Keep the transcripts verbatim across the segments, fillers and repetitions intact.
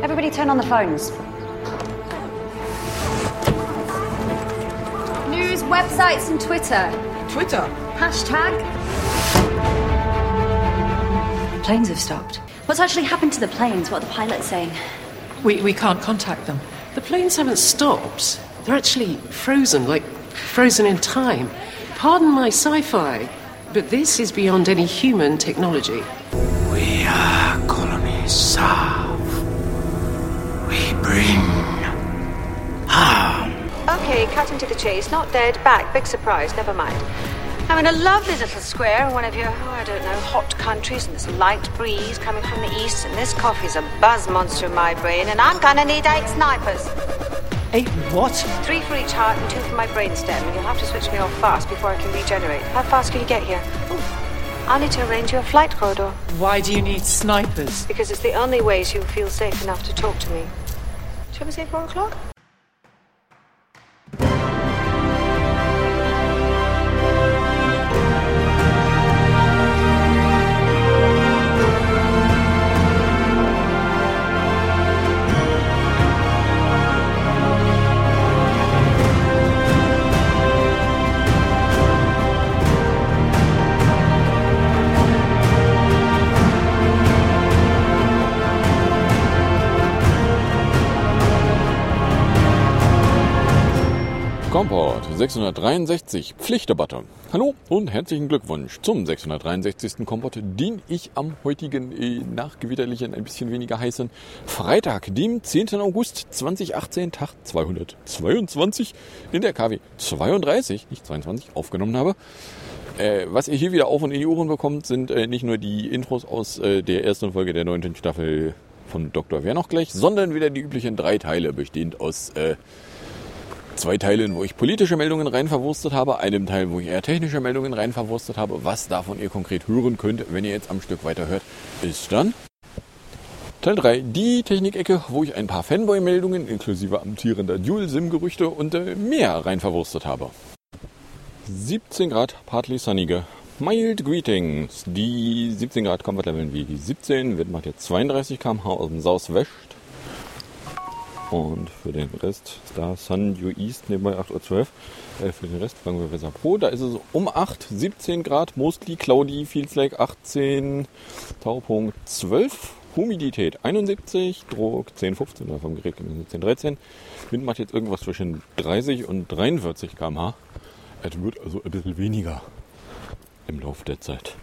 Everybody turn on the phones. News, websites and Twitter. Twitter? Hashtag. Planes have stopped. What's actually happened to the planes? What are the pilots saying? We, we can't contact them. The planes haven't stopped. They're actually frozen, like frozen in time. Pardon my sci-fi, but this is beyond any human technology. We are colony Sav. We bring harm. Okay, cutting to the chase. Not dead, back. Big surprise, never mind. I'm in a lovely little square in one of your, oh, I don't know, hot countries, and there's a light breeze coming from the east, and this coffee's a buzz monster in my brain, and I'm gonna need eight snipers. Eight what? Three for each heart and two for my brainstem, and you'll have to switch me off fast before I can regenerate. How fast can you get here? Ooh. I'll need to arrange you a flight corridor. Why do you need snipers? Because it's the only way you'll feel safe enough to talk to me. Shall we say four o'clock? Kompott sechshundertdreiundsechzig, Pflichtdebatte. Hallo und herzlichen Glückwunsch zum sechshundertdreiundsechzigsten Kompott, den ich am heutigen, äh, nachgewitterlichen, ein bisschen weniger heißen Freitag, dem zehnten August zweitausendachtzehn, Tag zweihundertzweiundzwanzig, in der K W zweiunddreißig, nicht zweiundzwanzig, aufgenommen habe. Äh, was ihr hier wieder auf und in die Ohren bekommt, sind äh, nicht nur die Intros aus äh, der ersten Folge der neunten Staffel von Doktor Wer noch gleich, sondern wieder die üblichen drei Teile, bestehend aus äh, zwei Teilen, wo ich politische Meldungen rein verwurstet habe, einem Teil, wo ich eher technische Meldungen rein verwurstet habe. Was davon ihr konkret hören könnt, wenn ihr jetzt am Stück weiterhört, ist dann Teil drei, die Technikecke, wo ich ein paar Fanboy-Meldungen inklusive amtierender Dual-Sim-Gerüchte und äh, mehr rein verwurstet habe. siebzehn Grad, partly sunnige, mild greetings. Die siebzehn Grad Comfort Level wie die siebzehn, Wind macht jetzt zweiunddreißig Kilometer pro Stunde aus dem Southwest. Und für den Rest ist da Sun Due East nebenbei acht Uhr zwölf. Äh, für den Rest fangen wir Weser Pro. Da ist es um acht, siebzehn Grad, mostly cloudy, feels like achtzehn, Taupunkt zwölf, Humidität einundsiebzig, Druck zehn Komma fünfzehn, oder vom Gerät siebzehn Komma dreizehn. Wind macht jetzt irgendwas zwischen dreißig und dreiundvierzig Kilometer pro Stunde. Es wird also ein bisschen weniger im Laufe der Zeit.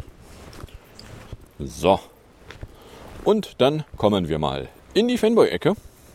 So. Und dann kommen wir mal in die Fanboy-Ecke,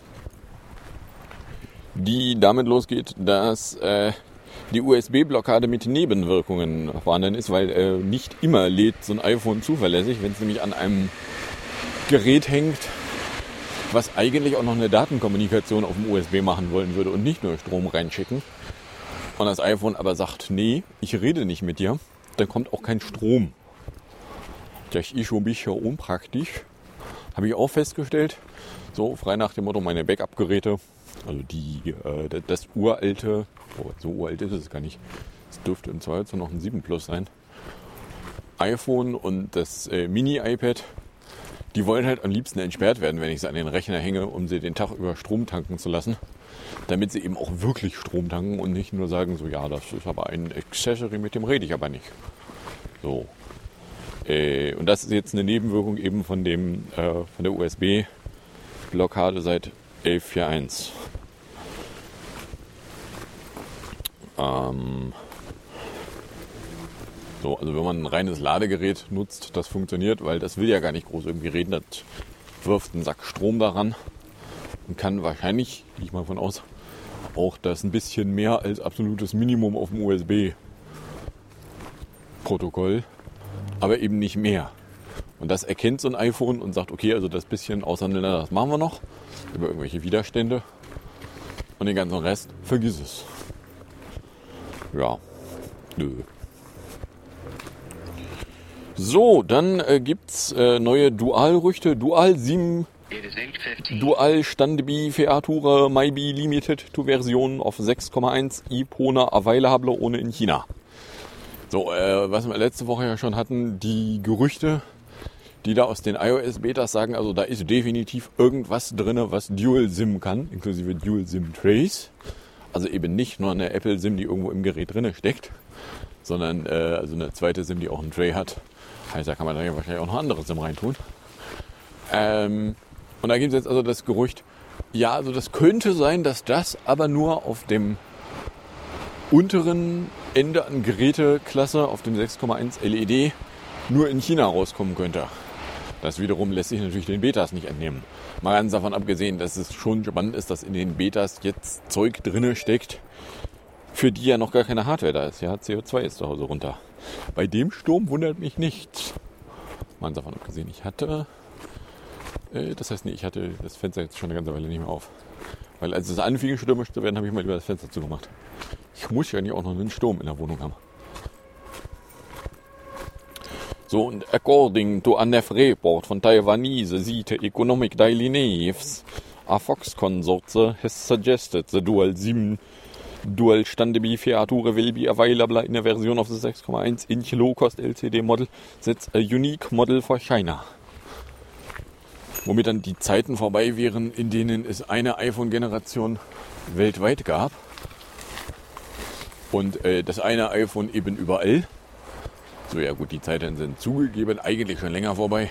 die damit losgeht, dass äh, die U S B-Blockade mit Nebenwirkungen vorhanden ist, weil äh, nicht immer lädt so ein iPhone zuverlässig, wenn es nämlich an einem Gerät hängt, was eigentlich auch noch eine Datenkommunikation auf dem U S B machen wollen würde und nicht nur Strom reinschicken. Und das iPhone aber sagt, nee, ich rede nicht mit dir, dann kommt auch kein Strom. Das ist schon ein bisschen unpraktisch, habe ich auch festgestellt. So frei nach dem Motto, meine Backup-Geräte, also die, äh, das uralte, oh, so uralt ist es gar nicht, es dürfte im Zweifel noch ein sieben Plus sein, iPhone und das äh, Mini-iPad, die wollen halt am liebsten entsperrt werden, wenn ich sie an den Rechner hänge, um sie den Tag über Strom tanken zu lassen, damit sie eben auch wirklich Strom tanken und nicht nur sagen, so ja, das ist aber ein Accessory, mit dem rede ich aber nicht. So. Äh, und das ist jetzt eine Nebenwirkung eben von dem, äh, von der U S B-Blockade seit elf Punkt vier Punkt eins. Ähm, so, also wenn man ein reines Ladegerät nutzt, das funktioniert, weil das will ja gar nicht groß irgendwie reden, das wirft einen Sack Strom daran und kann wahrscheinlich, gehe ich mal von aus, auch das ein bisschen mehr als absolutes Minimum auf dem U S B-Protokoll, aber eben nicht mehr. Und das erkennt so ein iPhone und sagt, okay, also das bisschen aushandeln, das machen wir noch, über irgendwelche Widerstände, und den ganzen Rest, vergiss es. Ja, nö. So, dann äh, gibt's äh, neue Dual-Rüchte, Dual sieben, Dual Standby Feature Maybe Limited to Version auf sechs Komma eins Ipona Available ohne in China. So, äh, was wir letzte Woche ja schon hatten, die Gerüchte, die da aus den iOS-Betas sagen, also da ist definitiv irgendwas drin, was Dual-SIM kann, inklusive Dual-SIM-Trace. Also eben nicht nur eine Apple-SIM, die irgendwo im Gerät drin steckt, sondern äh, also eine zweite SIM, die auch einen Tray hat. Heißt, da kann man da ja wahrscheinlich auch noch andere SIM reintun. Ähm, und da gibt es jetzt also das Gerücht, ja, also das könnte sein, dass das aber nur auf dem unteren Ende an Geräteklasse, auf dem sechs Komma eins L E D, nur in China rauskommen könnte. Das wiederum lässt sich natürlich den Betas nicht entnehmen. Mal ganz davon abgesehen, dass es schon spannend ist, dass in den Betas jetzt Zeug drinne steckt, für die ja noch gar keine Hardware da ist. Ja, C O zwei ist zu Hause runter. Bei dem Sturm wundert mich nichts. Mal ganz davon abgesehen, ich hatte... Äh, das heißt, nee, ich hatte das Fenster jetzt schon eine ganze Weile nicht mehr auf. Weil als es anfing, stürmisch zu werden, habe ich mal lieber das Fenster zugemacht. Ich muss ja nicht auch noch einen Sturm in der Wohnung haben. So, und according to a N E F report von Taiwanese Site Economic Daily News, a Fox Consortium has suggested the dual SIM dual standby feature will be available in a version of the six Komma eins inch low-cost L C D model that's a unique model for China. Womit dann die Zeiten vorbei wären, in denen es eine iPhone-Generation weltweit gab und äh, das eine iPhone eben überall. So, ja gut, die Zeiten sind zugegeben eigentlich schon länger vorbei.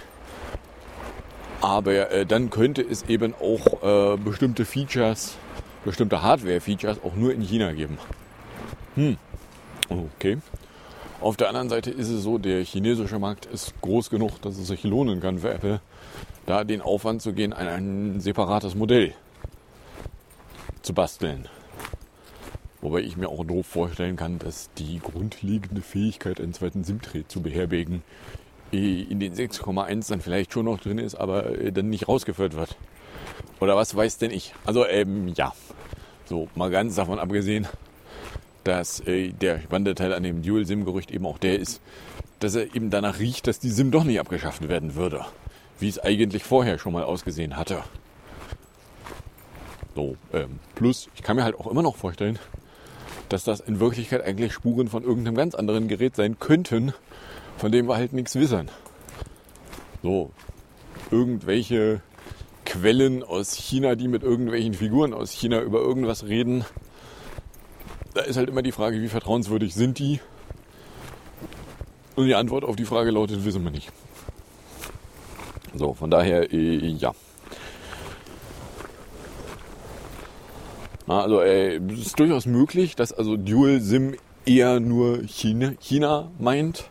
Aber äh, dann könnte es eben auch äh, bestimmte Features, bestimmte Hardware-Features auch nur in China geben. Hm, okay. Auf der anderen Seite ist es so, der chinesische Markt ist groß genug, dass es sich lohnen kann für Apple, da den Aufwand zu gehen, ein separates Modell zu basteln. Wobei ich mir auch doof vorstellen kann, dass die grundlegende Fähigkeit, einen zweiten SIM-Tray zu beherbergen, in den sechs Komma eins dann vielleicht schon noch drin ist, aber dann nicht rausgeführt wird. Oder was weiß denn ich? Also ähm, ja, so mal ganz davon abgesehen, dass äh, der spannende Teil an dem Dual-SIM-Gerücht eben auch der ist, dass er eben danach riecht, dass die SIM doch nicht abgeschafft werden würde, wie es eigentlich vorher schon mal ausgesehen hatte. So, ähm, plus, ich kann mir halt auch immer noch vorstellen, dass das in Wirklichkeit eigentlich Spuren von irgendeinem ganz anderen Gerät sein könnten, von dem wir halt nichts wissen. So, irgendwelche Quellen aus China, die mit irgendwelchen Figuren aus China über irgendwas reden. Da ist halt immer die Frage, wie vertrauenswürdig sind die? Und die Antwort auf die Frage lautet, wissen wir nicht. So, von daher, äh, ja. Also äh, es ist durchaus möglich, dass also Dual SIM eher nur China, China meint.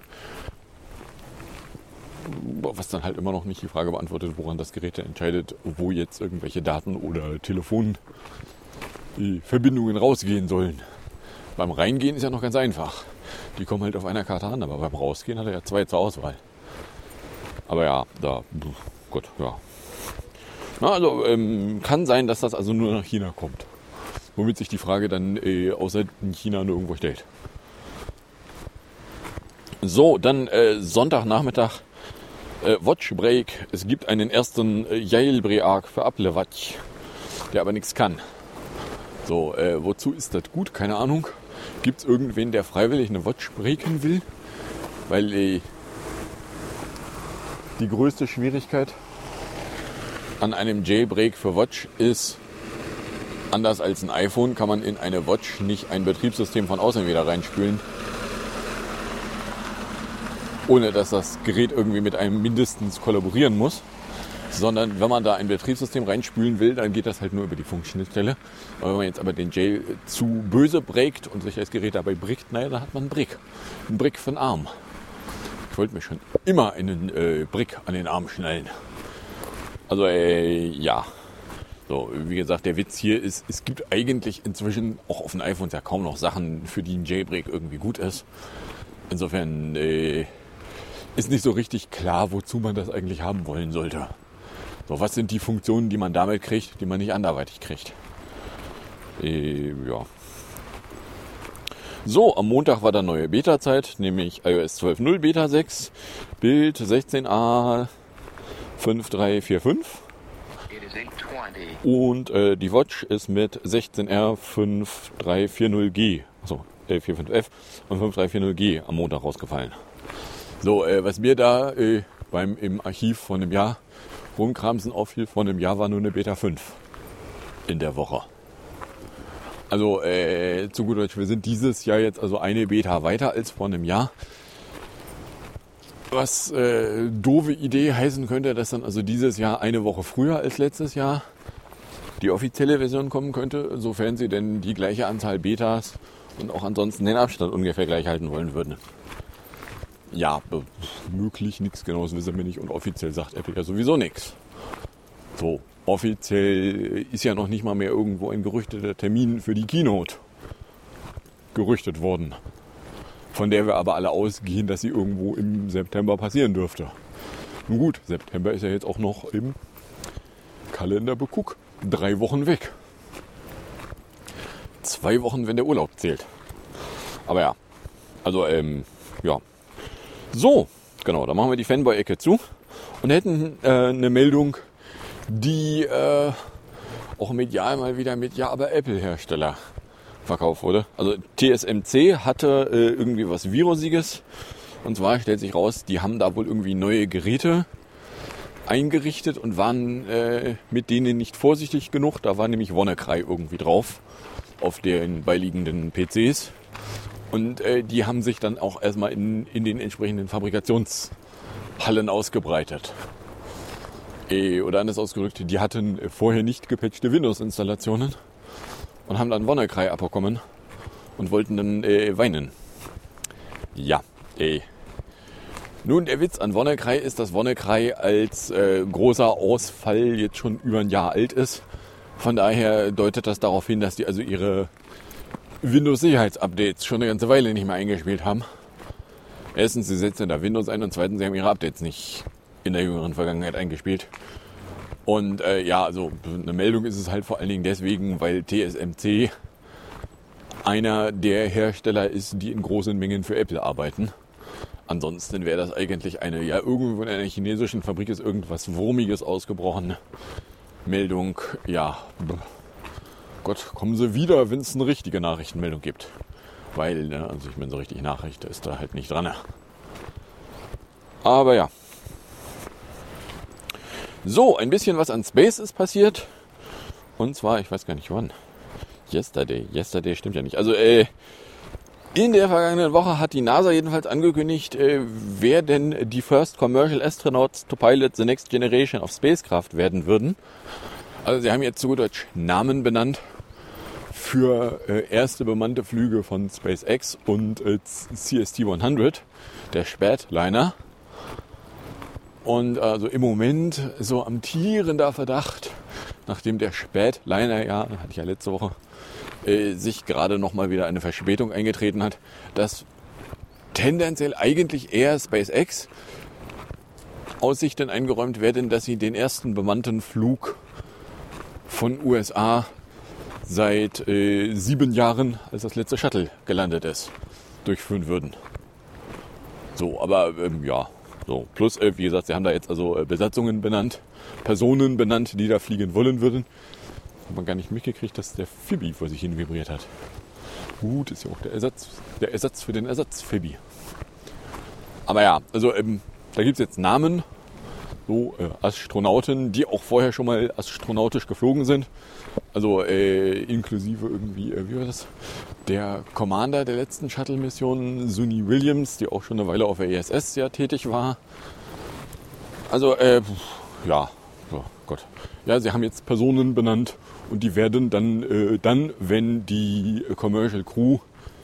Was dann halt immer noch nicht die Frage beantwortet, woran das Gerät entscheidet, wo jetzt irgendwelche Daten oder Telefonverbindungen rausgehen sollen. Beim Reingehen ist ja noch ganz einfach. Die kommen halt auf einer Karte an, aber beim Rausgehen hat er ja zwei zur Auswahl. Aber ja, da, gut, ja. Na, also ähm, kann sein, dass das also nur nach China kommt. Womit sich die Frage dann äh, außer in China nur irgendwo stellt. So, dann äh, Sonntagnachmittag äh, Watch Break. Es gibt einen ersten äh, Jailbreak für Apple Watch, der aber nichts kann. So, äh, wozu ist das gut? Keine Ahnung. Gibt es irgendwen, der freiwillig eine Watch breaken will? Weil äh, die größte Schwierigkeit an einem Jailbreak für Watch ist, anders als ein iPhone kann man in eine Watch nicht ein Betriebssystem von außen wieder reinspülen, ohne dass das Gerät irgendwie mit einem mindestens kollaborieren muss. Sondern wenn man da ein Betriebssystem reinspülen will, dann geht das halt nur über die Funkschnittstelle. Wenn man jetzt aber den Jail zu böse breakt und sich das Gerät dabei brickt, naja, dann hat man einen Brick. Einen Brick für den Arm. Ich wollte mir schon immer einen äh, Brick an den Arm schnallen. Also, äh, ja. So, wie gesagt, der Witz hier ist, es gibt eigentlich inzwischen auch auf den iPhones ja kaum noch Sachen, für die ein Jailbreak irgendwie gut ist. Insofern äh, ist nicht so richtig klar, wozu man das eigentlich haben wollen sollte. So, was sind die Funktionen, die man damit kriegt, die man nicht anderweitig kriegt? Äh, ja. So, am Montag war dann neue Beta-Zeit, nämlich iOS zwölf Punkt null Beta sechs, Bild sechzehn a fünf drei vier fünf. Und äh, die Watch ist mit sechzehn R fünf drei vier null G, also äh, vierundvierzig F und fünf drei vier null G am Montag rausgefallen. So, äh, was mir da äh, beim im Archiv von einem Jahr rumkramsen auffiel, von einem Jahr war nur eine Beta fünf in der Woche. Also äh, zu gut Deutsch, wir sind dieses Jahr jetzt also eine Beta weiter als vor einem Jahr. Was äh, doofe Idee heißen könnte, dass dann also dieses Jahr eine Woche früher als letztes Jahr die offizielle Version kommen könnte, sofern sie denn die gleiche Anzahl Betas und auch ansonsten den Abstand ungefähr gleich halten wollen würden. Ja, b- möglich, nichts Genaues wissen wir nicht und offiziell sagt Apple ja sowieso nichts. So, offiziell ist ja noch nicht mal mehr irgendwo ein gerüchteter Termin für die Keynote gerüchtet worden, von der wir aber alle ausgehen, dass sie irgendwo im September passieren dürfte. Nun gut, September ist ja jetzt auch noch im Kalender beguck. Drei Wochen weg. Zwei Wochen, wenn der Urlaub zählt. Aber ja, also ähm, ja. So, genau, da machen wir die Fanboy-Ecke zu und hätten äh, eine Meldung, die äh, auch medial mal wieder mit Ja, aber Apple-Hersteller verkauft wurde. Also T S M C hatte äh, irgendwie was Virusiges. Und zwar stellt sich raus, die haben da wohl irgendwie neue Geräte eingerichtet und waren äh, mit denen nicht vorsichtig genug. Da war nämlich WannaCry irgendwie drauf auf den beiliegenden P Cs. Und äh, die haben sich dann auch erstmal in, in den entsprechenden Fabrikationshallen ausgebreitet. Äh, oder anders ausgedrückt, die hatten vorher nicht gepatchte Windows-Installationen und haben dann WannaCry abbekommen und wollten dann äh, weinen. Ja, äh. Nun, der Witz an WannaCry ist, dass WannaCry als äh, großer Ausfall jetzt schon über ein Jahr alt ist. Von daher deutet das darauf hin, dass die also ihre Windows-Sicherheitsupdates schon eine ganze Weile nicht mehr eingespielt haben. Erstens, sie setzen da Windows ein und zweitens, sie haben ihre Updates nicht in der jüngeren Vergangenheit eingespielt. Und äh, ja, also eine Meldung ist es halt vor allen Dingen deswegen, weil T S M C einer der Hersteller ist, die in großen Mengen für Apple arbeiten. Ansonsten wäre das eigentlich eine, ja, irgendwo in einer chinesischen Fabrik ist irgendwas Wurmiges ausgebrochen. Meldung, ja, Gott, kommen Sie wieder, wenn es eine richtige Nachrichtenmeldung gibt. Weil, ne, also ich meine, so richtig Nachricht ist da halt nicht dran. Aber ja. So, ein bisschen was an Space ist passiert. Und zwar, ich weiß gar nicht wann. Yesterday, yesterday stimmt ja nicht. Also, äh, in der vergangenen Woche hat die NASA jedenfalls angekündigt, äh, wer denn die First Commercial Astronauts to Pilot the Next Generation of Spacecraft werden würden. Also sie haben jetzt zu gut Deutsch Namen benannt für äh, erste bemannte Flüge von SpaceX und äh, C S T hundert, der Spätliner. Und also im Moment so amtierender Verdacht, nachdem der Spätliner, ja, hatte ich ja letzte Woche, äh, sich gerade nochmal wieder eine Verspätung eingetreten hat, dass tendenziell eigentlich eher SpaceX Aussichten eingeräumt werden, dass sie den ersten bemannten Flug von U S A seit äh, sieben Jahren, als das letzte Shuttle gelandet ist, durchführen würden. So, aber ähm, ja, so. Plus, äh, wie gesagt, sie haben da jetzt also äh, Besatzungen benannt, Personen benannt, die da fliegen wollen würden. Hat man gar nicht mitgekriegt, dass der Phoebe vor sich hin vibriert hat. Gut, ist ja auch der Ersatz, der Ersatz für den Ersatz Phoebe. Aber ja, also ähm, da gibt es jetzt Namen, so äh, Astronauten, die auch vorher schon mal astronautisch geflogen sind. Also äh, inklusive irgendwie, äh, wie war das? Der Commander der letzten Shuttle-Mission, Suni Williams, die auch schon eine Weile auf der I S S ja tätig war. Also, äh, ja, oh Gott. Ja, sie haben jetzt Personen benannt und die werden dann, äh, dann, wenn die Commercial Crew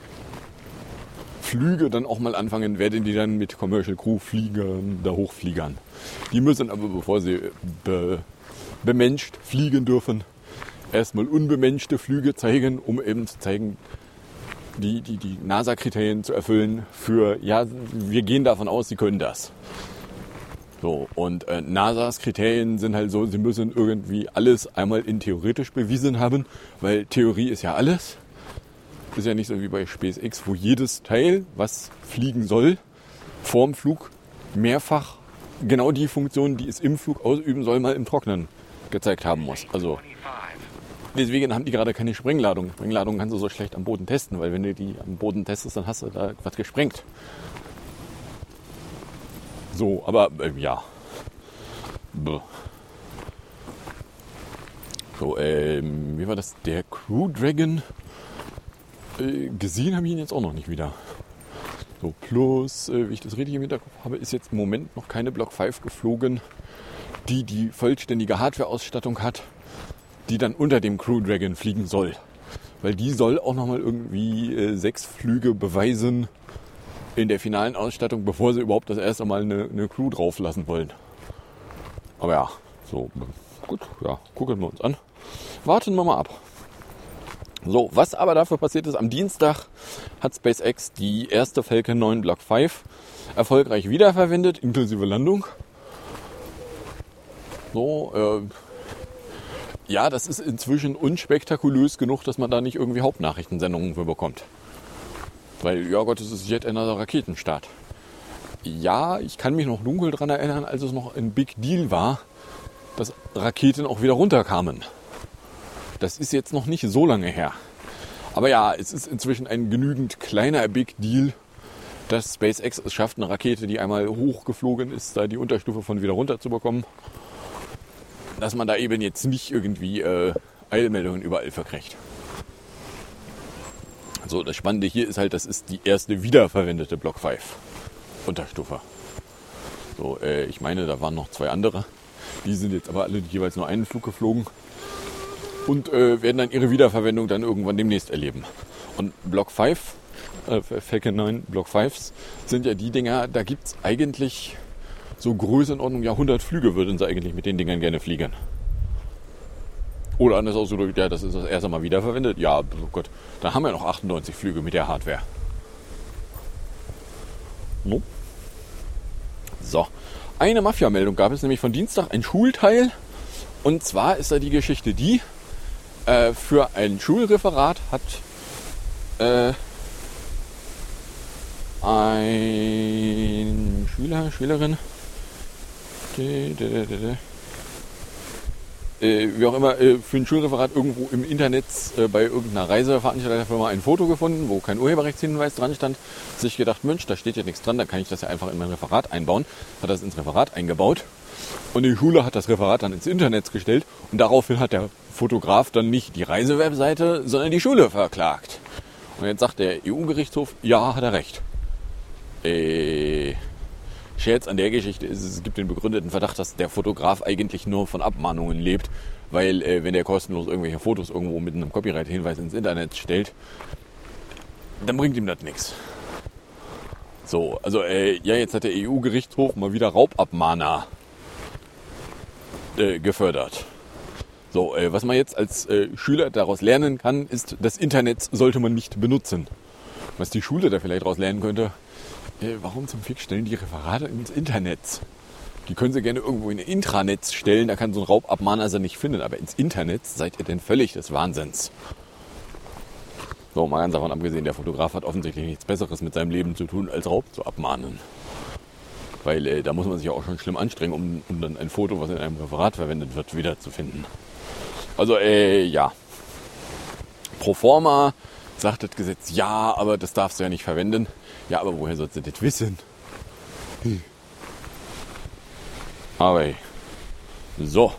Flüge dann auch mal anfangen, werden die dann mit Commercial Crew Fliegern da hochfliegern. Die müssen aber, bevor sie be, bemenscht fliegen dürfen, erstmal unbemenschte Flüge zeigen, um eben zu zeigen, die, die, die NASA-Kriterien zu erfüllen für, ja, wir gehen davon aus, sie können das. So, und äh, NASAs Kriterien sind halt so, sie müssen irgendwie alles einmal in theoretisch bewiesen haben, weil Theorie ist ja alles. Ist ja nicht so wie bei SpaceX, wo jedes Teil, was fliegen soll, vorm Flug mehrfach genau die Funktion, die es im Flug ausüben soll, mal im Trocknen gezeigt haben muss. Also deswegen haben die gerade keine Sprengladung. Sprengladung kannst du so schlecht am Boden testen, weil wenn du die am Boden testest, dann hast du da was gesprengt. So, aber äh, ja. Bäh. So, ähm, wie war das? Der Crew Dragon. Äh, gesehen habe ich ihn jetzt auch noch nicht wieder. So, plus, äh, wie ich das richtig im Hinterkopf habe, ist jetzt im Moment noch keine Block fünf geflogen, die die vollständige Hardware-Ausstattung hat, die dann unter dem Crew Dragon fliegen soll. Weil die soll auch nochmal irgendwie äh, sechs Flüge beweisen in der finalen Ausstattung, bevor sie überhaupt das erste Mal eine, eine Crew drauf lassen wollen. Aber ja, so, gut, ja, gucken wir uns an. Warten wir mal ab. So, was aber dafür passiert ist, am Dienstag hat SpaceX die erste Falcon neun Block fünf erfolgreich wiederverwendet, inklusive Landung. So, äh, ja, das ist inzwischen unspektakulös genug, dass man da nicht irgendwie Hauptnachrichtensendungen für bekommt. Weil, ja Gott, es ist yet another Raketenstart. Ja, ich kann mich noch dunkel daran erinnern, als es noch ein Big Deal war, dass Raketen auch wieder runterkamen. Das ist jetzt noch nicht so lange her. Aber ja, es ist inzwischen ein genügend kleiner Big Deal, dass SpaceX es schafft, eine Rakete, die einmal hochgeflogen ist, da die Unterstufe von wieder runter zu bekommen. Dass man da eben jetzt nicht irgendwie äh, Eilmeldungen überall verkriegt. So, das Spannende hier ist halt, das ist die erste wiederverwendete Block fünf Unterstufe. So, äh, ich meine, da waren noch zwei andere. Die sind jetzt aber alle jeweils nur einen Flug geflogen. Und äh, werden dann ihre Wiederverwendung dann irgendwann demnächst erleben. Und Block fünf, äh, Falcon neun Block fünfs sind ja die Dinger, da gibt es eigentlich so Größenordnung, ja hundert Flüge würden sie eigentlich mit den Dingern gerne fliegen. Oder anders ausgedrückt, ja, das ist das erste Mal wiederverwendet. Ja, oh Gott, da haben wir noch achtundneunzig Flüge mit der Hardware. No. So, eine Mafia-Meldung gab es nämlich von Dienstag, ein Schulteil. Und zwar ist da die Geschichte die, äh, für ein Schulreferat hat äh, ein Schüler, Schülerin, de, de, de, de, de, äh, wie auch immer, äh, für ein Schulreferat irgendwo im Internet äh, bei irgendeiner Reiseveranstalterfirma ein Foto gefunden, wo kein Urheberrechtshinweis dran stand. Sich gedacht, Mensch, da steht ja nichts dran, da kann ich das ja einfach in mein Referat einbauen. Hat das ins Referat eingebaut. Und die Schule hat das Referat dann ins Internet gestellt und daraufhin hat der Fotograf dann nicht die Reisewebseite, sondern die Schule verklagt. Und jetzt sagt der E U-Gerichtshof, ja, hat er recht. Äh, Scherz an der Geschichte ist, es gibt den begründeten Verdacht, dass der Fotograf eigentlich nur von Abmahnungen lebt, weil äh, wenn der kostenlos irgendwelche Fotos irgendwo mit einem Copyright-Hinweis ins Internet stellt, dann bringt ihm das nichts. So, also äh, ja, jetzt hat der E U-Gerichtshof mal wieder Raubabmahner äh, gefördert. So, äh, was man jetzt als äh, Schüler daraus lernen kann, ist, das Internet sollte man nicht benutzen. Was die Schule da vielleicht daraus lernen könnte, äh, warum zum Fick stellen die Referate ins Internet? Die können sie gerne irgendwo in ein Intranetz stellen, da kann so ein Raubabmahner sie nicht finden, aber ins Internet seid ihr denn völlig des Wahnsinns. So, mal ganz davon abgesehen, der Fotograf hat offensichtlich nichts Besseres mit seinem Leben zu tun, als Raub zu abmahnen. Weil äh, da muss man sich ja auch schon schlimm anstrengen, um, um dann ein Foto, was in einem Referat verwendet wird, wiederzufinden. Also, äh, ja. Pro forma sagt das Gesetz, ja, aber das darfst du ja nicht verwenden. Ja, aber woher sollst du das wissen? Hm. Aber, ey. So.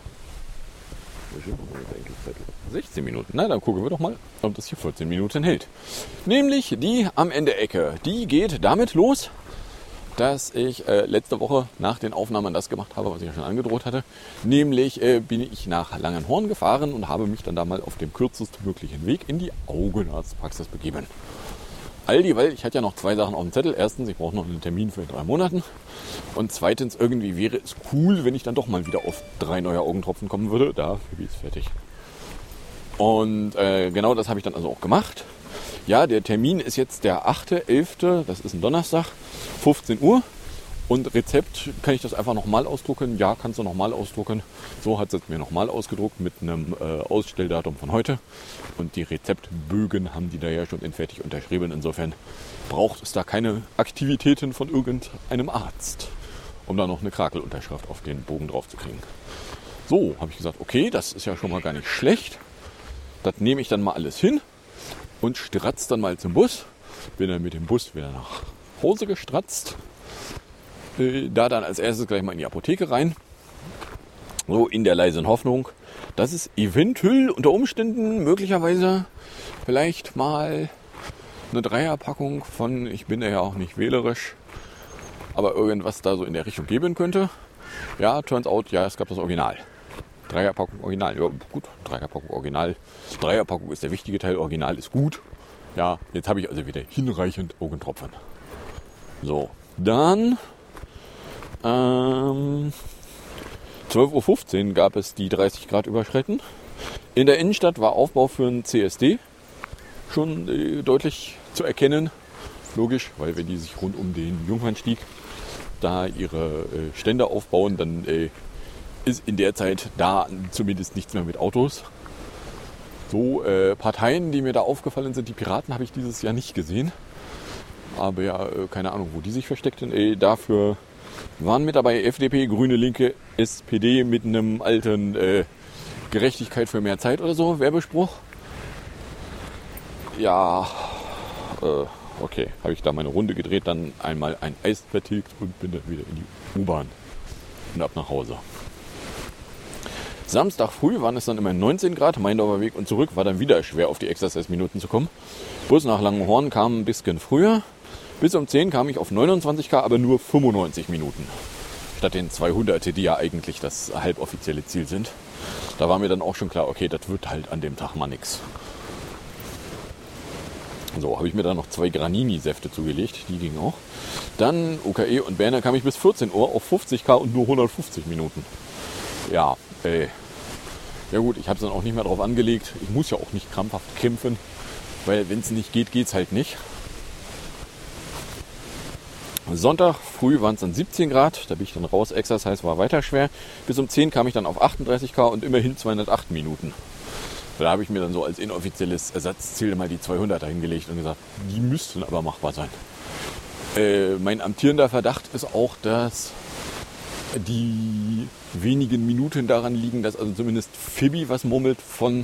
sechzehn Minuten. Na, dann gucken wir doch mal, ob das hier vierzehn Minuten hält. Nämlich die am Ende Ecke. Die geht damit los, dass ich äh, letzte Woche nach den Aufnahmen das gemacht habe, was ich ja schon angedroht hatte. Nämlich äh, bin ich nach Langenhorn gefahren und habe mich dann da mal auf dem kürzestmöglichen Weg in die Augenarztpraxis begeben. All die, weil ich hatte ja noch zwei Sachen auf dem Zettel. Erstens, ich brauche noch einen Termin für in drei Monaten. Und zweitens, irgendwie wäre es cool, wenn ich dann doch mal wieder auf drei neue Augentropfen kommen würde. Da, Phoebe ist fertig. Und äh, genau das habe ich dann also auch gemacht. Ja, der Termin ist jetzt der achte elfte, das ist ein Donnerstag, fünfzehn Uhr. Und Rezept, kann ich das einfach nochmal ausdrucken? Ja, kannst du nochmal ausdrucken. So hat es mir nochmal ausgedruckt mit einem äh, Ausstelldatum von heute. Und die Rezeptbögen haben die da ja schon in fertig unterschrieben. Insofern braucht es da keine Aktivitäten von irgendeinem Arzt, um da noch eine Krakelunterschrift auf den Bogen drauf zu kriegen. So, habe ich gesagt, okay, das ist ja schon mal gar nicht schlecht. Das nehme ich dann mal alles hin und stratz dann mal zum Bus. Bin dann mit dem Bus wieder nach Hause gestratzt. Äh, da dann als erstes gleich mal in die Apotheke rein. So in der leisen Hoffnung, dass es eventuell unter Umständen möglicherweise vielleicht mal eine Dreierpackung von, ich bin ja auch nicht wählerisch, aber irgendwas da so in der Richtung geben könnte. Ja, turns out, ja, es gab das Original. Dreierpackung Original, ja gut, Dreierpackung Original. Dreierpackung ist der wichtige Teil, Original ist gut. Ja, jetzt habe ich also wieder hinreichend Augentropfen. So, dann ähm, zwölf Uhr fünfzehn gab es die dreißig Grad überschritten. In der Innenstadt war Aufbau für ein C S D schon äh, deutlich zu erkennen. Logisch, weil wenn die sich rund um den Jungfernstieg da ihre äh, Stände aufbauen, dann äh, ist in der Zeit da zumindest nichts mehr mit Autos. So, äh, Parteien, die mir da aufgefallen sind, die Piraten habe ich dieses Jahr nicht gesehen. Aber ja, äh, keine Ahnung, wo die sich versteckten. Äh, dafür waren mit dabei F D P, Grüne, Linke, S P D mit einem alten äh, Gerechtigkeit für mehr Zeit oder so, Werbespruch. Ja, äh, okay, habe ich da meine Runde gedreht, dann einmal ein Eis vertilgt und bin dann wieder in die U-Bahn und ab nach Hause. Samstag früh waren es dann immerhin neunzehn Grad, Maindorfer Weg und zurück war dann wieder schwer auf die Exercise-Minuten zu kommen. Bus nach Langenhorn kam ein bisschen früher. Bis um zehn kam ich auf neunundzwanzig Kilometer, aber nur fünfundneunzig Minuten. Statt den zweihundert, die ja eigentlich das halboffizielle Ziel sind. Da war mir dann auch schon klar, okay, das wird halt an dem Tag mal nix. So, habe ich mir dann noch zwei Granini-Säfte zugelegt, die gingen auch. Dann U K E und Berner kam ich bis vierzehn Uhr auf fünfzig Kilometer und nur hundertfünfzig Minuten. Ja, ey. Ja gut, ich habe es dann auch nicht mehr drauf angelegt. Ich muss ja auch nicht krampfhaft kämpfen, weil wenn es nicht geht, geht es halt nicht. Sonntag früh waren es dann siebzehn Grad, da bin ich dann raus, Exercise war weiter schwer. Bis um zehn kam ich dann auf achtunddreißig Kilometer und immerhin zweihundertacht Minuten. Da habe ich mir dann so als inoffizielles Ersatzziel mal die zweihunderter hingelegt und gesagt, die müssten aber machbar sein. Äh, mein amtierender Verdacht ist auch, dass die wenigen Minuten daran liegen, dass also zumindest Phoebe was murmelt von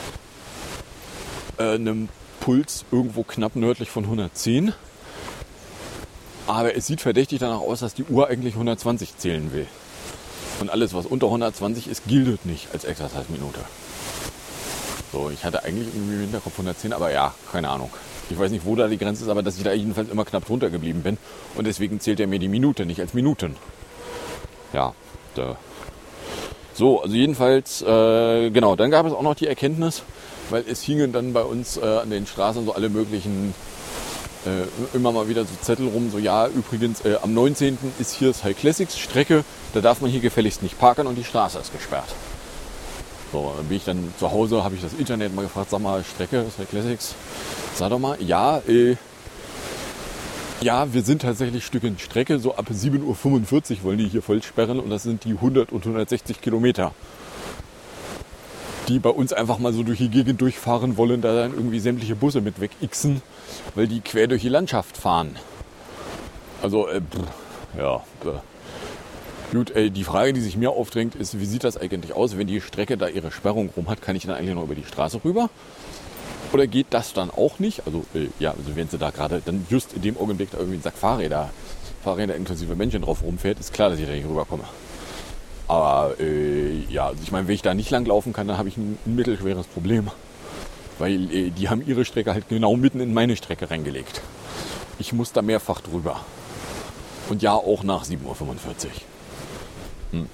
äh, einem Puls irgendwo knapp nördlich von hundertzehn. Aber es sieht verdächtig danach aus, dass die Uhr eigentlich hundertzwanzig zählen will. Und alles, was unter hundertzwanzig ist, gilt nicht als Exercise-Minute. So, ich hatte eigentlich irgendwie im Hinterkopf hundertzehn, aber ja, keine Ahnung. Ich weiß nicht, wo da die Grenze ist, aber dass ich da jedenfalls immer knapp drunter geblieben bin. Und deswegen zählt er mir die Minute nicht als Minuten. Ja, da. So, also jedenfalls, äh, genau, dann gab es auch noch die Erkenntnis, weil es hingen dann bei uns äh, an den Straßen so alle möglichen, äh, immer mal wieder so Zettel rum, so ja, übrigens, äh, am neunzehnten ist hier High Classics Strecke, da darf man hier gefälligst nicht parken und die Straße ist gesperrt. So, dann bin ich dann zu Hause, habe ich das Internet mal gefragt, sag mal, Strecke, High Classics, sag doch mal, ja, äh, ja, wir sind tatsächlich Stückchen Strecke, so ab sieben Uhr fünfundvierzig wollen die hier voll sperren und das sind die hundert und hundertsechzig Kilometer, die bei uns einfach mal so durch die Gegend durchfahren wollen, da dann irgendwie sämtliche Busse mit wegixen, weil die quer durch die Landschaft fahren. Also, äh, pff, ja, äh. Gut, äh, die Frage, die sich mir aufdrängt, ist, wie sieht das eigentlich aus, wenn die Strecke da ihre Sperrung rum hat, kann ich dann eigentlich noch über die Straße rüber? Oder geht das dann auch nicht? Also, äh, ja, also wenn sie da gerade dann just in dem Augenblick da irgendwie einen Sack Fahrräder, Fahrräder inklusive Menschen drauf rumfährt, ist klar, dass ich da nicht rüberkomme. Aber, äh, ja, also ich meine, wenn ich da nicht lang laufen kann, dann habe ich ein, ein mittelschweres Problem. Weil äh, die haben ihre Strecke halt genau mitten in meine Strecke reingelegt. Ich muss da mehrfach drüber. Und ja, auch nach sieben Uhr fünfundvierzig. Hm.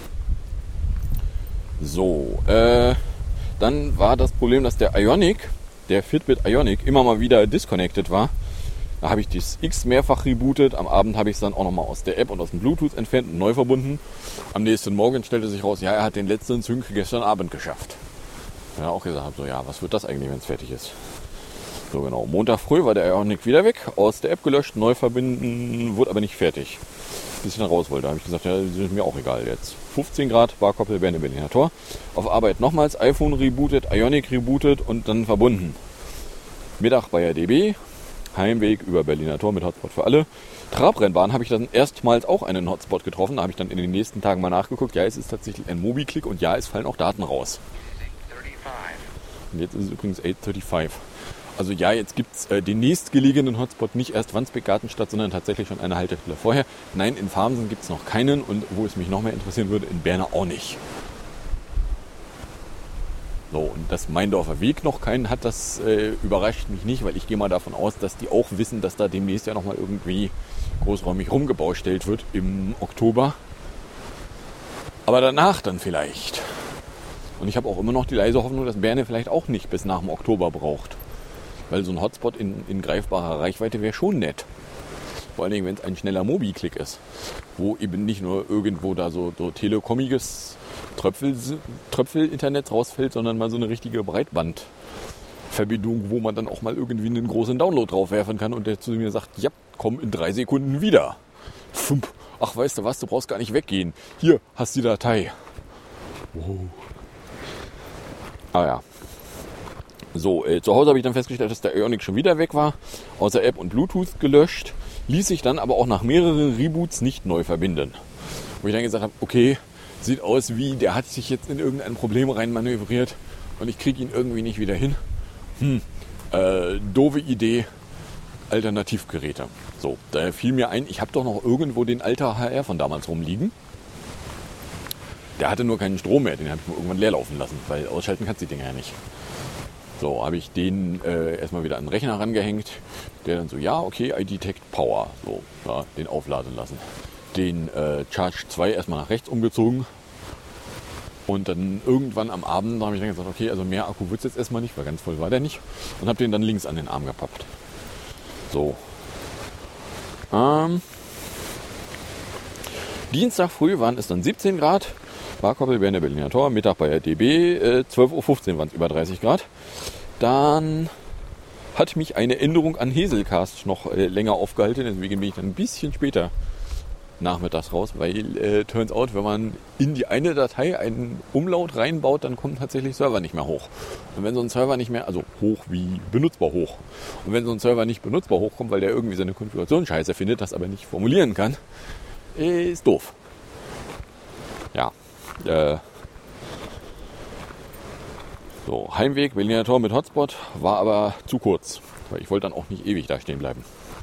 So, äh, dann war das Problem, dass der Ionic, der Fitbit Ionic, immer mal wieder disconnected war. Da habe ich das X mehrfach rebootet. Am Abend habe ich es dann auch nochmal aus der App und aus dem Bluetooth entfernt und neu verbunden. Am nächsten Morgen stellte sich raus, ja, er hat den letzten Sync gestern Abend geschafft. Ja, auch gesagt habe, so, ja, was wird das eigentlich, wenn es fertig ist? So genau, Montag früh war der Ionic wieder weg, aus der App gelöscht, neu verbinden, wurde aber nicht fertig. Bis ich dann raus wollte, habe ich gesagt, ja, das ist mir auch egal jetzt. fünfzehn Grad, Barkoppel, Berne, Berliner Tor. Auf Arbeit nochmals, iPhone rebootet, Ionic rebootet und dann verbunden. Mittag bei der D B, Heimweg über Berliner Tor mit Hotspot für alle. Trabrennbahn habe ich dann erstmals auch einen Hotspot getroffen. Da habe ich dann in den nächsten Tagen mal nachgeguckt. Ja, es ist tatsächlich ein Mobi-Click und ja, es fallen auch Daten raus. Und jetzt ist es übrigens acht Uhr fünfunddreißig. Also ja, jetzt gibt es äh, den nächstgelegenen Hotspot nicht erst Wandsbek-Gartenstadt, sondern tatsächlich schon eine Haltestelle vorher. Nein, in Farmsen gibt es noch keinen und wo es mich noch mehr interessieren würde, in Berne auch nicht. So, und dass Meindorfer Weg noch keinen hat, das äh, überrascht mich nicht, weil ich gehe mal davon aus, dass die auch wissen, dass da demnächst ja nochmal irgendwie großräumig rumgebaustellt wird im Oktober. Aber danach dann vielleicht. Und ich habe auch immer noch die leise Hoffnung, dass Berne vielleicht auch nicht bis nach dem Oktober braucht. Weil so ein Hotspot in, in greifbarer Reichweite wäre schon nett. Vor allen Dingen, wenn es ein schneller Mobi-Klick ist. Wo eben nicht nur irgendwo da so, so telekommiges Tröpfel, Tröpfel-Internet rausfällt, sondern mal so eine richtige Breitbandverbindung, wo man dann auch mal irgendwie einen großen Download draufwerfen kann und der zu mir sagt, ja, komm in drei Sekunden wieder. Fump. Ach, weißt du was, du brauchst gar nicht weggehen. Hier, hast die Datei. Wow. Ah ja. So, äh, zu Hause habe ich dann festgestellt, dass der Ioniq schon wieder weg war, außer App und Bluetooth gelöscht, ließ sich dann aber auch nach mehreren Reboots nicht neu verbinden. Wo ich dann gesagt habe, okay, sieht aus wie, der hat sich jetzt in irgendein Problem reinmanövriert und ich kriege ihn irgendwie nicht wieder hin. Hm, äh, doofe Idee, Alternativgeräte. So, da fiel mir ein, ich habe doch noch irgendwo den Alter H R von damals rumliegen. Der hatte nur keinen Strom mehr, den habe ich mir irgendwann leer laufen lassen, weil ausschalten kannst du die Dinger ja nicht. So, habe ich den äh, erstmal wieder an den Rechner rangehängt, der dann so, ja, okay, I detect Power, so, ja, den aufladen lassen. Den äh, Charge zwei erstmal nach rechts umgezogen und dann irgendwann am Abend habe ich dann gesagt, okay, also mehr Akku wird es jetzt erstmal nicht, weil ganz voll war der nicht und habe den dann links an den Arm gepappt. So. Ähm, Dienstag früh waren es dann siebzehn Grad, Barkoppel Berne Berliner Tor, Mittag bei der D B, äh, zwölf Uhr fünfzehn waren es über dreißig Grad. Dann hat mich eine Änderung an Hazelcast noch äh, länger aufgehalten, deswegen bin ich dann ein bisschen später nachmittags raus, weil äh, turns out, wenn man in die eine Datei einen Umlaut reinbaut, dann kommt tatsächlich Server nicht mehr hoch. Und wenn so ein Server nicht mehr, also hoch wie benutzbar hoch, und wenn so ein Server nicht benutzbar hochkommt, weil der irgendwie seine Konfiguration scheiße findet, das aber nicht formulieren kann, ist doof. Ja. Äh, so, Heimweg, Berliner Tor mit Hotspot, war aber zu kurz, weil ich wollte dann auch nicht ewig da stehen bleiben.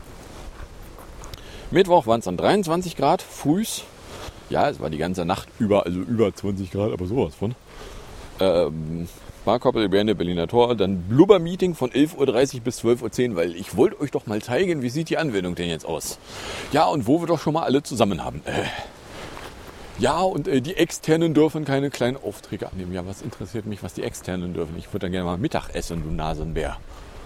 Mittwoch waren es dann dreiundzwanzig Grad, frühs. Ja, es war die ganze Nacht über, also über zwanzig Grad, aber sowas von. Ähm, Barkoppel, Berne, Berliner Tor, dann Blubber-Meeting von elf Uhr dreißig bis zwölf Uhr zehn, weil ich wollte euch doch mal zeigen, wie sieht die Anwendung denn jetzt aus. Ja, und wo wir doch schon mal alle zusammen haben. Äh, Ja, und äh, die Externen dürfen keine kleinen Aufträge annehmen. Ja, was interessiert mich, was die Externen dürfen? Ich würde dann gerne mal Mittag essen, du Nasenbär.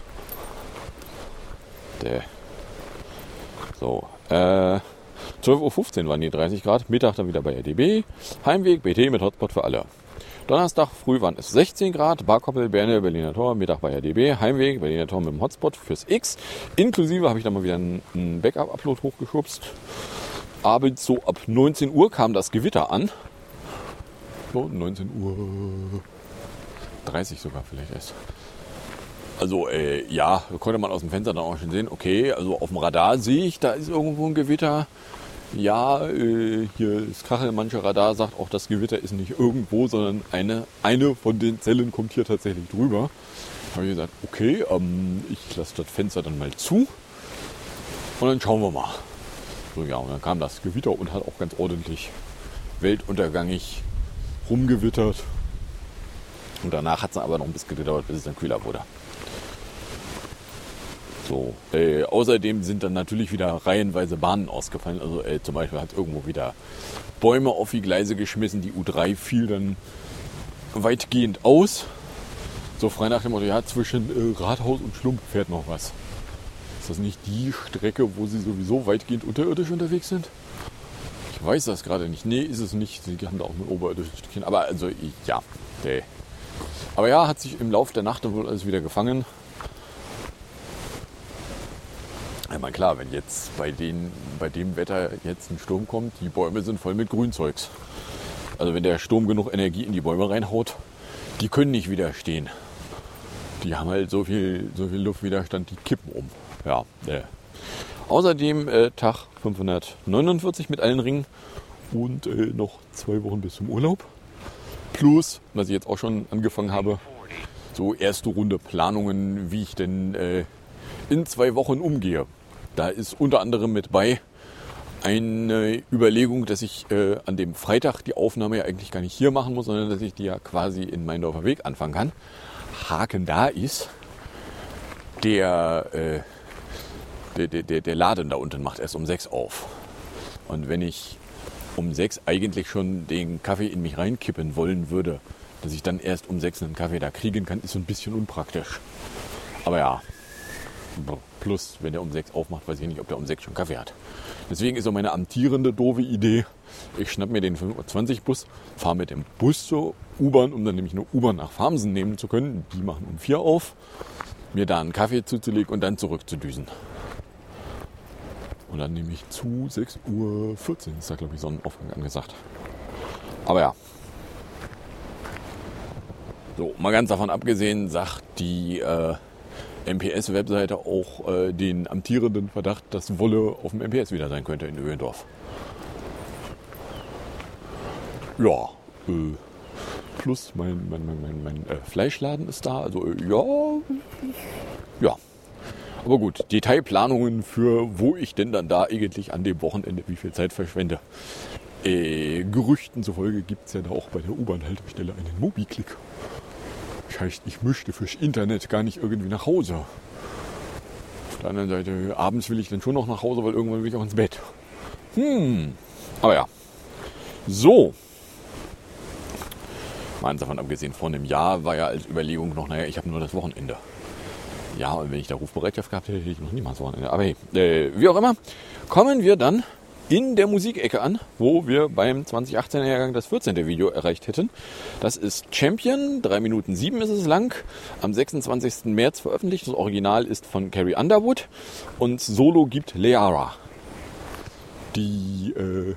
Däh. So, äh, zwölf Uhr fünfzehn waren die dreißig Grad. Mittag dann wieder bei R D B. Heimweg, B T mit Hotspot für alle. Donnerstag früh waren es sechzehn Grad. Barkoppel, Berne, Berliner Tor. Mittag bei R D B. Heimweg, Berliner Tor mit dem Hotspot fürs X. Inklusive habe ich dann mal wieder einen Backup-Upload hochgeschubst. Abends so ab neunzehn Uhr kam das Gewitter an. So, neunzehn Uhr dreißig sogar vielleicht erst. Also, äh, ja, konnte man aus dem Fenster dann auch schon sehen. Okay, also auf dem Radar sehe ich, da ist irgendwo ein Gewitter. Ja, äh, hier das Kachelmannsche Radar sagt auch, das Gewitter ist nicht irgendwo, sondern eine, eine von den Zellen kommt hier tatsächlich drüber. Habe ich gesagt, okay, ähm, ich lasse das Fenster dann mal zu und dann schauen wir mal. So, ja, und dann kam das Gewitter und hat auch ganz ordentlich weltuntergangig rumgewittert. Und danach hat es aber noch ein bisschen gedauert, bis es dann kühler wurde. So, äh, außerdem sind dann natürlich wieder reihenweise Bahnen ausgefallen. Also äh, zum Beispiel hat irgendwo wieder Bäume auf die Gleise geschmissen. Die U drei fiel dann weitgehend aus. So frei nach dem Motto, ja, zwischen äh, Rathaus und Schlump fährt noch was. Ist das nicht die Strecke, wo sie sowieso weitgehend unterirdisch unterwegs sind? Ich weiß das gerade nicht. Nee, ist es nicht. Sie haben da auch ein oberirdisches Stückchen. Aber also, ja. Nee. Aber ja, hat sich im Laufe der Nacht dann wohl alles wieder gefangen. Ja, mal klar, wenn jetzt bei, den, bei dem Wetter jetzt ein Sturm kommt, die Bäume sind voll mit Grünzeugs. Also wenn der Sturm genug Energie in die Bäume reinhaut, die können nicht widerstehen. Die haben halt so viel, so viel Luftwiderstand, die kippen um. Ja, äh. Außerdem äh, Tag fünfhundertneunundvierzig mit allen Ringen und äh, noch zwei Wochen bis zum Urlaub. Plus, was ich jetzt auch schon angefangen habe, so erste Runde Planungen, wie ich denn äh, in zwei Wochen umgehe. Da ist unter anderem mit bei eine Überlegung, dass ich äh, an dem Freitag die Aufnahme ja eigentlich gar nicht hier machen muss, sondern dass ich die ja quasi in Meindorfer Weg anfangen kann. Haken da ist, der, äh, der, der, der Laden da unten macht erst um sechs auf. Und wenn ich um sechs eigentlich schon den Kaffee in mich reinkippen wollen würde, dass ich dann erst um sechs einen Kaffee da kriegen kann, ist so ein bisschen unpraktisch. Aber ja, plus, wenn der um sechs aufmacht, weiß ich nicht, ob der um sechs schon Kaffee hat. Deswegen ist so meine amtierende doofe Idee, ich schnapp mir den fünf Uhr zwanzig Bus, fahre mit dem Bus zur U-Bahn, um dann nämlich eine U-Bahn nach Farmsen nehmen zu können. Die machen um vier auf, mir da einen Kaffee zuzulegen und dann zurück zu düsen. Und dann nehme ich zu sechs Uhr vierzehn, ist da glaube ich Sonnenaufgang angesagt. Aber ja. So, mal ganz davon abgesehen, sagt die äh, M P S-Webseite auch äh, den amtierenden Verdacht, dass Wolle auf dem M P S wieder sein könnte in Öhlendorf. Ja, äh, plus mein, mein, mein, mein, mein äh, Fleischladen ist da, also äh, ja, ja. Aber gut, Detailplanungen für, wo ich denn dann da eigentlich an dem Wochenende wie viel Zeit verschwende. Äh, Gerüchten zufolge gibt es ja da auch bei der U-Bahn-Haltestelle einen Mobiclick. Das heißt, ich möchte fürs Internet gar nicht irgendwie nach Hause. Auf der anderen Seite, abends will ich dann schon noch nach Hause, weil irgendwann will ich auch ins Bett. Hm, aber ja. So. Mal davon abgesehen, vor einem Jahr war ja als Überlegung noch, naja, ich habe nur das Wochenende. Ja, und wenn ich da Rufbereitschaft gehabt hätte, hätte ich noch niemals Wochenende. Aber hey, äh, wie auch immer, kommen wir dann in der Musikecke an, wo wir beim zwanzig achtzehner Jahrgang das vierzehnte Video erreicht hätten. Das ist Champion, drei Minuten sieben ist es lang, am sechsundzwanzigsten März veröffentlicht. Das Original ist von Carrie Underwood und Solo gibt Leara, die, äh,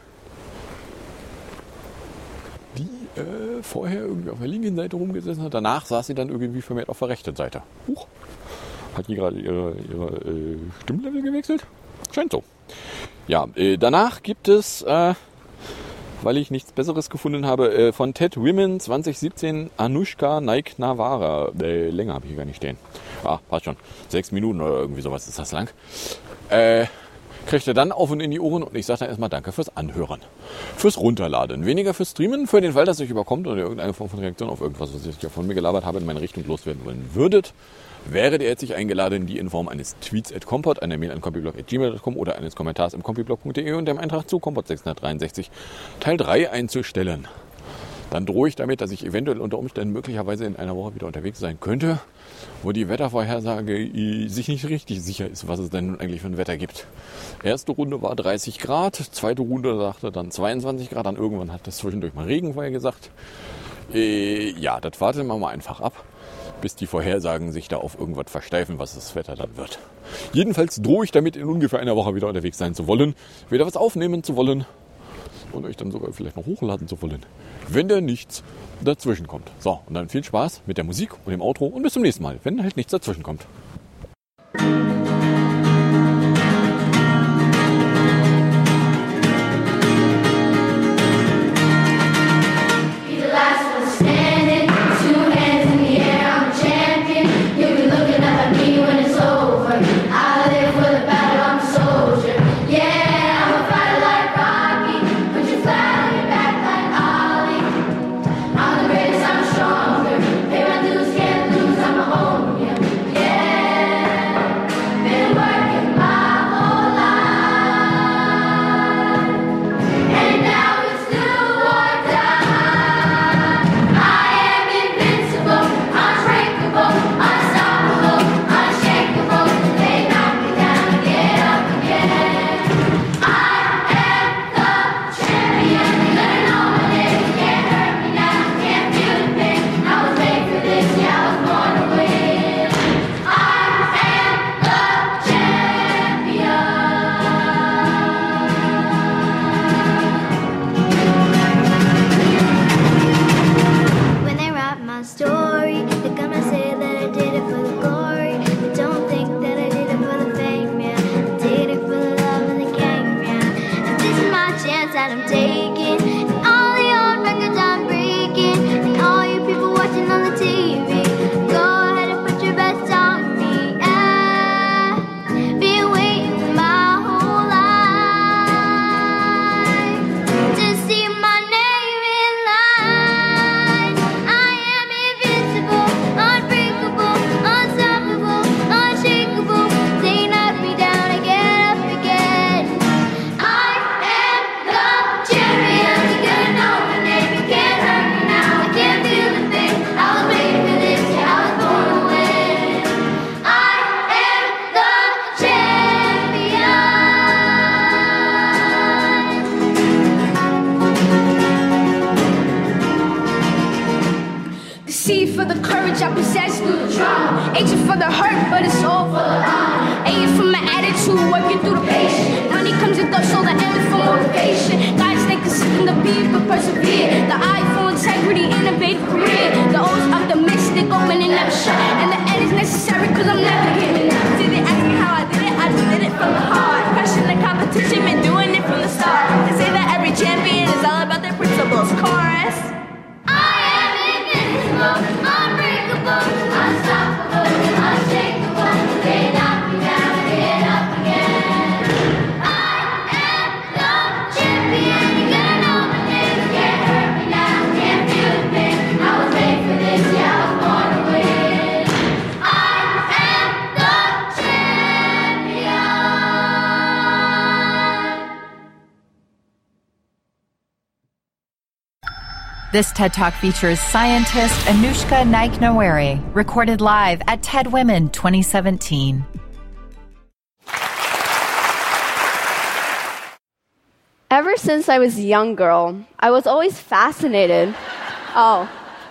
die äh, vorher irgendwie auf der linken Seite rumgesessen hat. Danach saß sie dann irgendwie vermehrt auf der rechten Seite. Huch, hat die gerade ihre, ihre äh, Stimmlevel gewechselt? Scheint so. Ja, äh, danach gibt es, äh, weil ich nichts Besseres gefunden habe, äh, von Ted Women zwanzig siebzehn Anushka Naik Navara. Äh, länger habe ich hier gar nicht stehen. Ah, passt schon. Sechs Minuten oder irgendwie sowas ist das lang. Äh, kriegt er dann auf und in die Ohren und ich sage dann erstmal danke fürs Anhören. Fürs Runterladen. Weniger fürs Streamen, für den Fall, dass euch überkommt oder irgendeine Form von Reaktion auf irgendwas, was ich ja von mir gelabert habe, in meine Richtung loswerden wollen würdet. Wäret ihr herzlich eingeladen, die in Form eines Tweets at Compot, einer Mail an compiblog at gmail dot com oder eines Kommentars im compiblog punkt de und dem Eintrag zu Compot sechshundertdreiundsechzig Teil drei einzustellen. Dann drohe ich damit, dass ich eventuell unter Umständen möglicherweise in einer Woche wieder unterwegs sein könnte, wo die Wettervorhersage sich nicht richtig sicher ist, was es denn nun eigentlich für ein Wetter gibt. Erste Runde war dreißig Grad, zweite Runde sagte dann zweiundzwanzig Grad, dann irgendwann hat das zwischendurch mal Regen vorher gesagt. Äh, ja, das warten wir mal einfach ab, bis die Vorhersagen sich da auf irgendwas versteifen, was das Wetter dann wird. Jedenfalls drohe ich damit, in ungefähr einer Woche wieder unterwegs sein zu wollen, wieder was aufnehmen zu wollen und euch dann sogar vielleicht noch hochladen zu wollen, wenn da nichts dazwischen kommt. So, und dann viel Spaß mit der Musik und dem Outro und bis zum nächsten Mal, wenn halt nichts dazwischen kommt. I'm the greatest, I'm stronger. Pay my dues, can't lose, I'm a home, yeah. Yeah. hurt, but it's all for the art. A is from my attitude, working through the patient. Money comes and goes, so the M is for motivation. God stay consistent, the P is for persevere. The I for integrity, innovative career. The O is optimistic, open and never shut. And the N is necessary, cause I'm never giving up. See, they ask me how I did it, I just did it from the heart. Crushing the competition, been doing it from the start. They say that every champion is all about their principles. Chorus. I am invincible, unbreakable, unstoppable, unshakable. They knock me down, get up again. I am the champion, you're gonna know my name. Can't hurt me now, can't feel the pain. I was made for this, yeah, I was born to win. I am the champion. This TED Talk features scientist Anushka Naik-Nawari, recorded live at TED Women twenty seventeen. Ever since I was a young girl, I was always fascinated. Oh.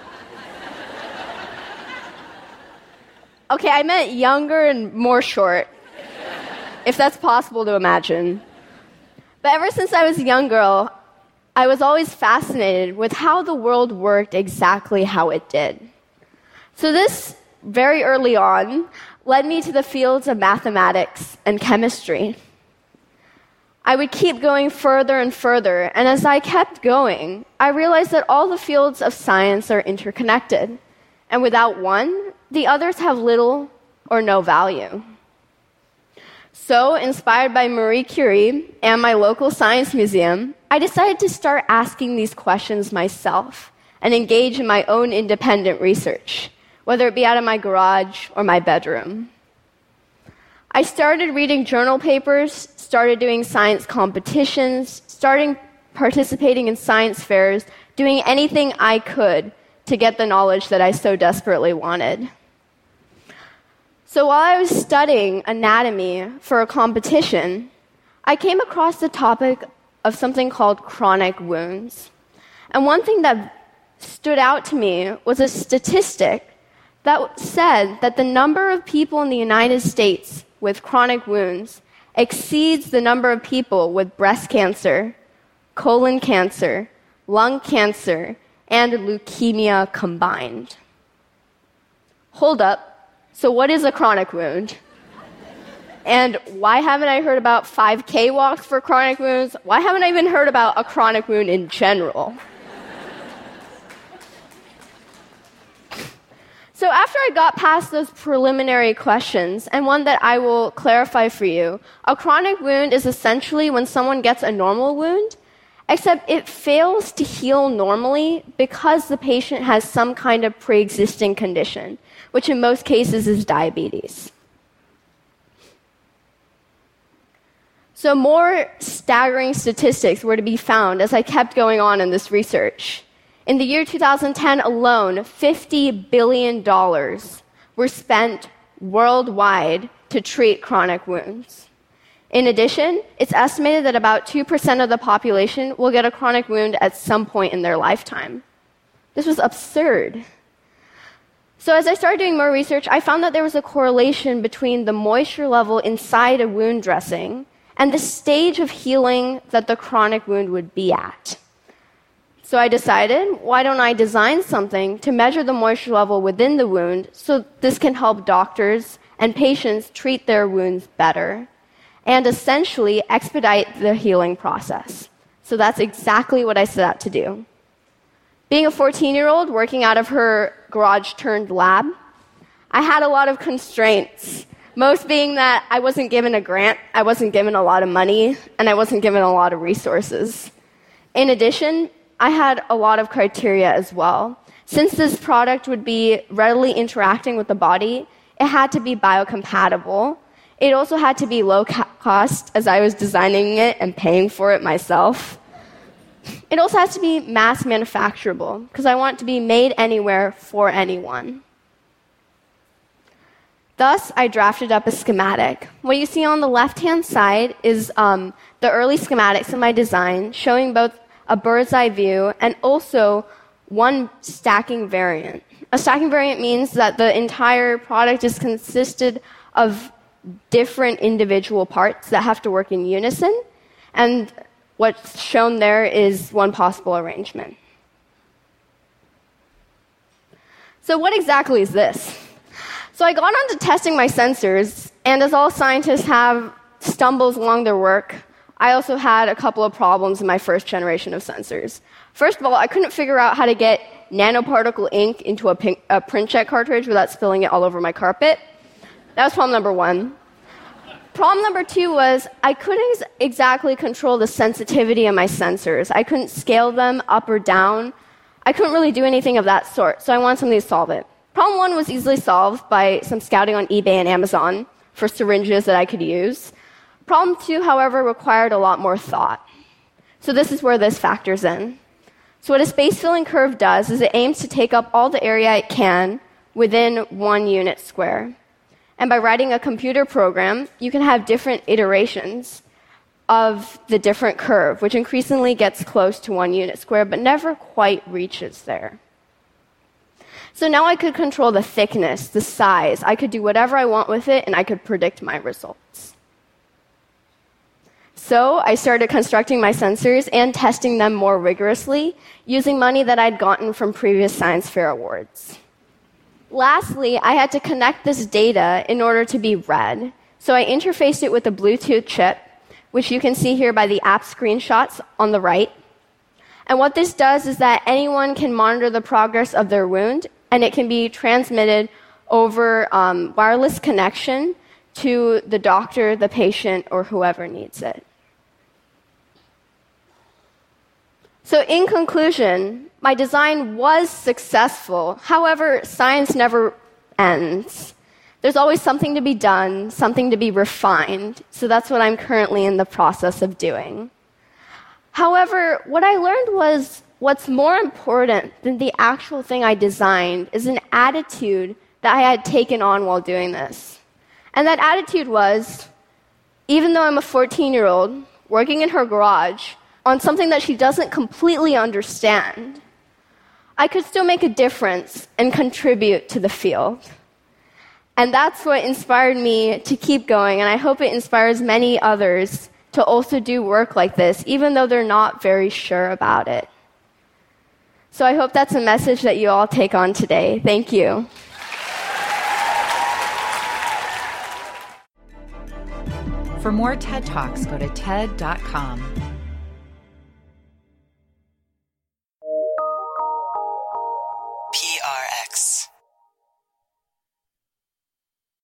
Okay, I meant younger and more short, if that's possible to imagine. But ever since I was a young girl, I was always fascinated with how the world worked exactly how it did. So this, very early on, led me to the fields of mathematics and chemistry. I would keep going further and further, and as I kept going, I realized that all the fields of science are interconnected, and without one, the others have little or no value. So, inspired by Marie Curie and my local science museum, I decided to start asking these questions myself and engage in my own independent research, whether it be out of my garage or my bedroom. I started reading journal papers, started doing science competitions, starting participating in science fairs, doing anything I could to get the knowledge that I so desperately wanted. So while I was studying anatomy for a competition, I came across the topic of something called chronic wounds. And one thing that stood out to me was a statistic that said that the number of people in the United States with chronic wounds exceeds the number of people with breast cancer, colon cancer, lung cancer, and leukemia combined. Hold up. So what is a chronic wound? And why haven't I heard about five K walks for chronic wounds? Why haven't I even heard about a chronic wound in general? So after I got past those preliminary questions, and one that I will clarify for you, a chronic wound is essentially when someone gets a normal wound, except it fails to heal normally because the patient has some kind of pre-existing condition, which in most cases is diabetes. So more staggering statistics were to be found as I kept going on in this research. In the year two thousand ten alone, fifty billion dollars were spent worldwide to treat chronic wounds. In addition, it's estimated that about two percent of the population will get a chronic wound at some point in their lifetime. This was absurd. So as I started doing more research, I found that there was a correlation between the moisture level inside a wound dressing and the stage of healing that the chronic wound would be at. So I decided, why don't I design something to measure the moisture level within the wound so this can help doctors and patients treat their wounds better and essentially expedite the healing process. So that's exactly what I set out to do. Being a fourteen-year-old working out of her garage-turned-lab, I had a lot of constraints, most being that I wasn't given a grant, I wasn't given a lot of money, and I wasn't given a lot of resources. In addition, I had a lot of criteria as well. Since this product would be readily interacting with the body, it had to be biocompatible. It also had to be low cost, as I was designing it and paying for it myself. It also has to be mass manufacturable, because I want it to be made anywhere for anyone. Thus, I drafted up a schematic. What you see on the left-hand side is um, the early schematics of my design, showing both a bird's eye view and also one stacking variant. A stacking variant means that the entire product is consisted of different individual parts that have to work in unison, and what's shown there is one possible arrangement. So what exactly is this? So I got on to testing my sensors, and as all scientists have stumbles along their work, I also had a couple of problems in my first generation of sensors. First of all, I couldn't figure out how to get nanoparticle ink into a, pink, a print jet cartridge without spilling it all over my carpet. That was problem number one. Problem number two was I couldn't ex- exactly control the sensitivity of my sensors. I couldn't scale them up or down. I couldn't really do anything of that sort, so I wanted something to solve it. Problem one was easily solved by some scouting on eBay and Amazon for syringes that I could use. Problem two, however, required a lot more thought. So this is where this factors in. So what a space-filling curve does is it aims to take up all the area it can within one unit square. And by writing a computer program, you can have different iterations of the different curve, which increasingly gets close to one unit square, but never quite reaches there. So now I could control the thickness, the size. I could do whatever I want with it, and I could predict my results. So I started constructing my sensors and testing them more rigorously using money that I'd gotten from previous science fair awards. Lastly, I had to connect this data in order to be read. So I interfaced it with a Bluetooth chip, which you can see here by the app screenshots on the right. And what this does is that anyone can monitor the progress of their wound, and it can be transmitted over um, wireless connection to the doctor, the patient, or whoever needs it. So in conclusion, my design was successful. However, science never ends. There's always something to be done, something to be refined. So that's what I'm currently in the process of doing. However, what I learned was what's more important than the actual thing I designed is an attitude that I had taken on while doing this. And that attitude was, even though I'm a fourteen-year-old working in her garage on something that she doesn't completely understand, I could still make a difference and contribute to the field. And that's what inspired me to keep going, and I hope it inspires many others to also do work like this, even though they're not very sure about it. So I hope that's a message that you all take on today. Thank you. For more TED Talks, go to T E D dot com.